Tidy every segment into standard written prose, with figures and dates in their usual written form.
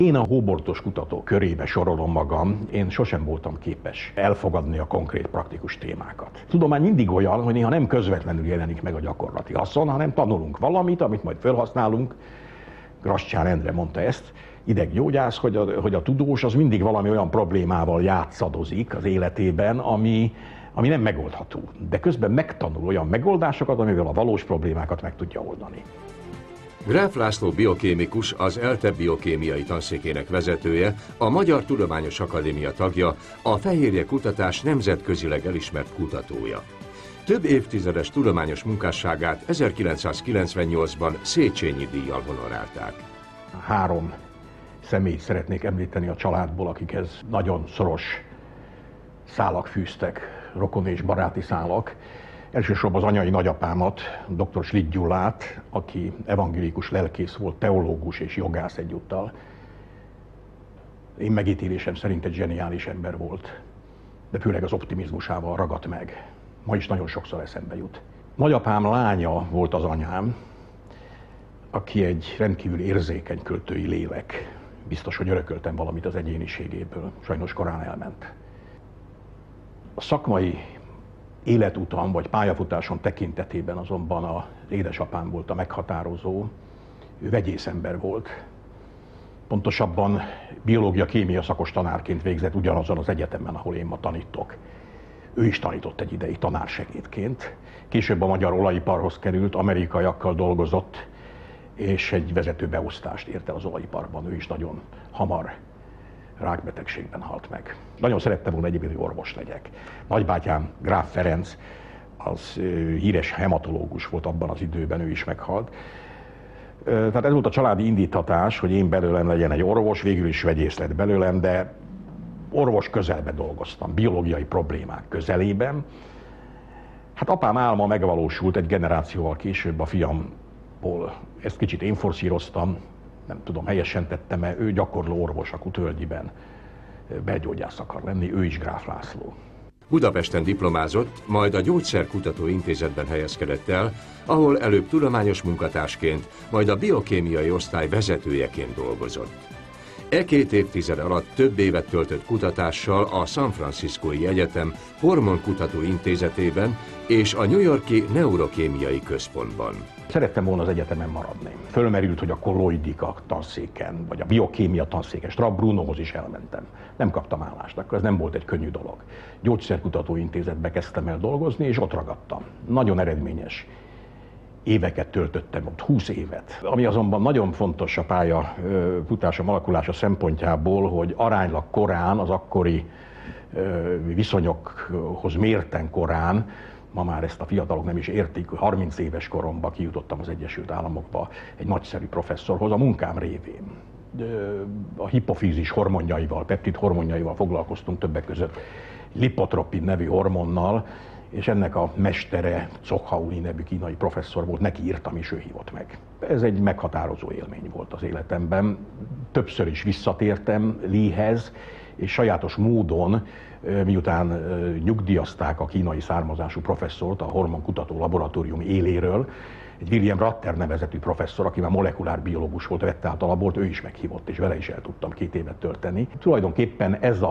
Én a hóbortos kutató körébe sorolom magam, én sosem voltam képes elfogadni a konkrét praktikus témákat. Tudomány mindig olyan, hogy néha nem közvetlenül jelenik meg a gyakorlati haszon, hanem tanulunk valamit, amit majd felhasználunk. Grasscsán Endre mondta ezt, ideggyógyász, hogy a tudós az mindig valami olyan problémával játszadozik az életében, ami nem megoldható. De közben megtanul olyan megoldásokat, amivel a valós problémákat meg tudja oldani. Gráf László biokémikus, az ELTE biokémiai tanszékének vezetője, a Magyar Tudományos Akadémia tagja, a fehérje kutatás nemzetközileg elismert kutatója. Több évtizedes tudományos munkásságát 1998-ban Széchenyi díjjal honorálták. 3 személyt szeretnék említeni a családból, akikhez nagyon szoros szálak fűztek, rokon és baráti szálak. Elsősorban az anyai nagyapámat, dr. Schlick Gyulát, aki evangélikus lelkész volt, teológus és jogász egyúttal. Én megítélésem szerint egy zseniális ember volt, de főleg az optimizmusával ragadt meg. Ma is nagyon sokszor eszembe jut. Nagyapám lánya volt az anyám, aki egy rendkívül érzékeny költői lélek. Biztos, hogy örököltem valamit az egyéniségéből, sajnos korán elment. A szakmai életutam vagy pályafutáson tekintetében azonban az édesapám volt a meghatározó. Ő vegyészember volt. Pontosabban biológia-kémia szakos tanárként végzett ugyanazon az egyetemen, ahol én ma tanítok. Ő is tanított egy ideig tanársegédként. Később a magyar olajiparhoz került, amerikaiakkal dolgozott, és egy vezető beosztást ért el az olajiparban. Ő is nagyon hamar rákbetegségben halt meg. Nagyon szerettem volna egyébként, hogy orvos legyek. Nagybátyám, Gráf Ferenc, az híres hematológus volt abban az időben, ő is meghalt. Tehát ez volt a családi indíttatás, hogy én belőlem legyen egy orvos, végül is vegyész lett belőlem, de orvos közelben dolgoztam, biológiai problémák közelében. Hát apám álma megvalósult egy generációval később a fiamból. Ezt kicsit én forszíroztam, nem tudom, helyesen tettem-e, ő gyakorló orvos a Kutölgyiben, belgyógyász akar lenni, ő is Gráf László. Budapesten diplomázott, majd a Gyógyszerkutató Intézetben helyezkedett el, ahol előbb tudományos munkatársként, majd a biokémiai osztály vezetőjeként dolgozott. E 2 évtized alatt több évet töltött kutatással a San Franciscói Egyetem Hormonkutató Intézetében és a New York-i Neurokémiai Központban. Szerettem volna az egyetemen maradni. Fölmerült, hogy a kolloidika tanszéken, vagy a biokémia tanszéken, Straub Brunohoz is elmentem. Nem kaptam állást, akkor ez nem volt egy könnyű dolog. Gyógyszerkutató Intézetbe kezdtem el dolgozni, és ott ragadtam. Nagyon eredményes éveket töltöttem ott, 20 évet. Ami azonban nagyon fontos a pályafutásom alakulása szempontjából, hogy aránylag korán, az akkori viszonyokhoz mérten korán, ma már ezt a fiatalok nem is értik, 30 éves koromban kijutottam az Egyesült Államokba egy nagyszerű professzorhoz a munkám révén. A hipofízis hormonjaival, peptid hormonjaival foglalkoztunk, többek között lipotropin nevű hormonnal, és ennek a mestere, Czokhauni nevű kínai professzor volt, neki írtam, és ő hívott meg. Ez egy meghatározó élmény volt az életemben. Többször is visszatértem Leehez, és sajátos módon, miután nyugdíjazták a kínai származású professzort a hormonkutató laboratórium éléről, egy William Ratter nevezetű professzor, aki már molekulárbiológus volt, vette át a labort, ő is meghívott, és vele is el tudtam 2 évet tölteni. Tulajdonképpen ez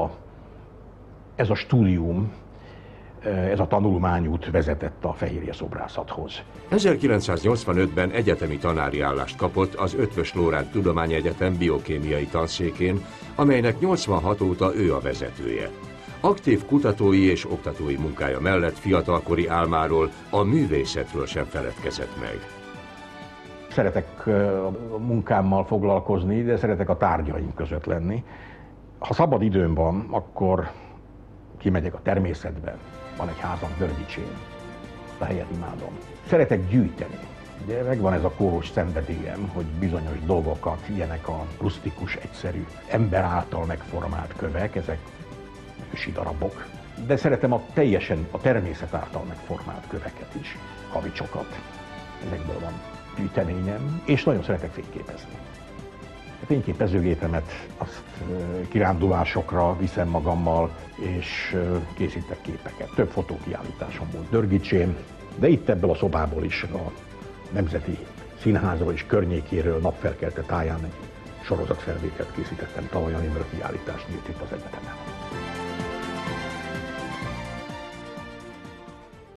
a stúdium, ez a tanulmányút vezetett a fehérje szobrászathoz. 1985-ben egyetemi tanári állást kapott az Eötvös Loránd Tudományegyetem biokémiai tanszékén, amelynek 86 óta ő a vezetője. Aktív kutatói és oktatói munkája mellett fiatalkori álmáról, a művészetről sem feledkezett meg. Szeretek a munkámmal foglalkozni, de szeretek a tárgyaim között lenni. Ha szabad időm van, akkor kimegyek a természetbe. Van egy házam Dörgicsén, a helyet imádom. Szeretek gyűjteni. Ugye megvan ez a kóros szenvedélyem, hogy bizonyos dolgokat, ilyenek a rusztikus, egyszerű, ember által megformált kövek, ezek ősi darabok. De szeretem teljesen a természet által megformált köveket is, kavicsokat. Ezekből van gyűjteményem, és nagyon szeretek fényképezni. A fényképezőgépemet azt kirándulásokra viszem magammal, és készítek képeket. Több fotókiállításom volt Dörgicsén, de itt ebből a szobából is, a Nemzeti Színházról és környékéről napfelkelte táján egy sorozatfelvételt készítettem tavaly, amiből kiállítás nyílt itt az egyetemen.